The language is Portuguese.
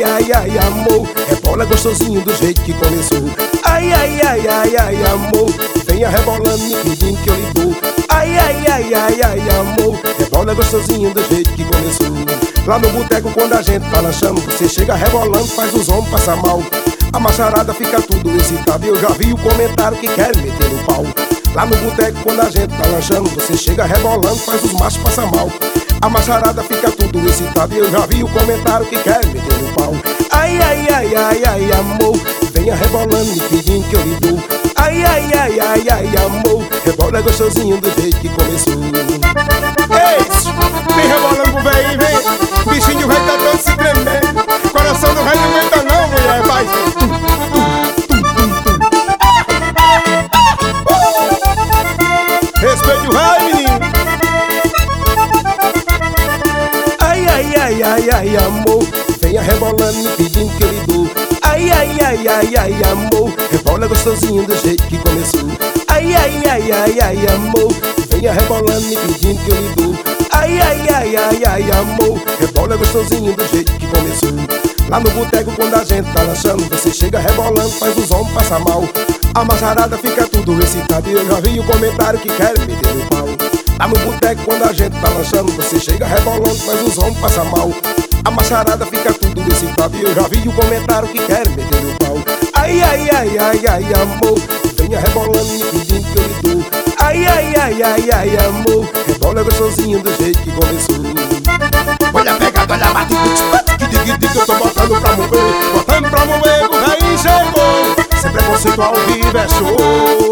ai, ai, amor, rebola gostosinho do jeito que começou. Ai, ai, ai, ai, ai, amor, venha rebolando me pedindo que eu lhe dou. Ai, ai, ai, ai, ai, amor, rebola gostosinho do jeito que começou. Lá no boteco quando a gente tá lanchando, você chega rebolando, faz os homens passar mal. A macharada fica tudo excitado e eu já vi o comentário que quer meter no pau. Lá no boteco quando a gente tá lanchando, você chega rebolando, faz os machos passar mal. A macharada fica tudo excitado e eu já vi o comentário que quer meter no pau. Ai, ai, ai, ai, ai, amor, venha rebolando me pedindo que eu lhe dou. Ai, ai, ai, ai, ai, amor, rebola gostosinho do jeito que começou. Ei, vem rebolando pro véio, vem. Bichinho de velho tá todo se tremendo. Coração do velho não aguenta não, mulher, vai. Respeite o velho, menino. Ai, ai, ai, ai, ai, amor, venha rebolando me pedindo que eu lhe dou. Ai, ai, ai, ai, ai, amor, rebola gostosinho do jeito que começou. Ai, ai, ai, ai, ai, amor, venha rebolando me pedindo que eu lhe dou. Ai, ai, ai, ai, ai, amor, rebola gostosinho do jeito que começou. Lá no boteco quando a gente tá lanchando, você chega rebolando, faz os homens passar mal. A macharada fica tudo excitado e eu já vi o comentário que quer meter no pau. Lá no boteco quando a gente tá lanchando, você chega rebolando, faz os homens passar mal. A macharada fica tudo excitado e eu já vi o comentário que quer meter no pau. Ai, ai, ai, ai, ai, amor, venha rebolando me pedindo que eu lhe dou. Ai, ai, ai, ai, ai, amor, rebola gostosinho do jeito que começou. Olha a pegada, olha a batida, que eu tô botando pra mover. Botando pra mover, o rei chegou. Sem preconceito ao vivo é show.